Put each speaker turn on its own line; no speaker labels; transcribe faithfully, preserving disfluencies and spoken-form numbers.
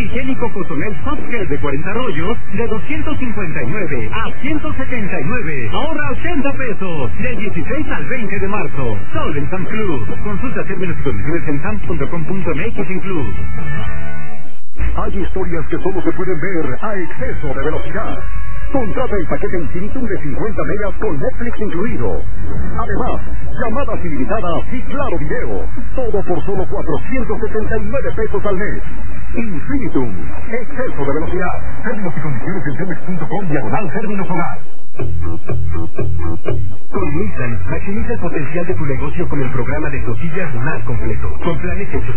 higiénico Cotonel Softgel de cuarenta rollos de doscientos cincuenta y nueve a ciento setenta y nueve. Ahorra ochenta pesos del dieciséis al veinte de marzo. Solo en Sam's Club. Consulta términos y condiciones en sams punto com punto m x incluso.
Hay historias que solo se pueden ver a exceso de velocidad. Contrata el paquete Infinitum de cincuenta megas con Netflix incluido. Además, llamadas ilimitadas y claro video. Todo por solo cuatrocientos setenta y nueve pesos al mes. Infinitum. Exceso de velocidad. Términos y condiciones en telmex punto com diagonal términos hogar.
Con Nissan, maximiza el potencial de tu negocio con el programa de flotillas más completo. Con planes hechos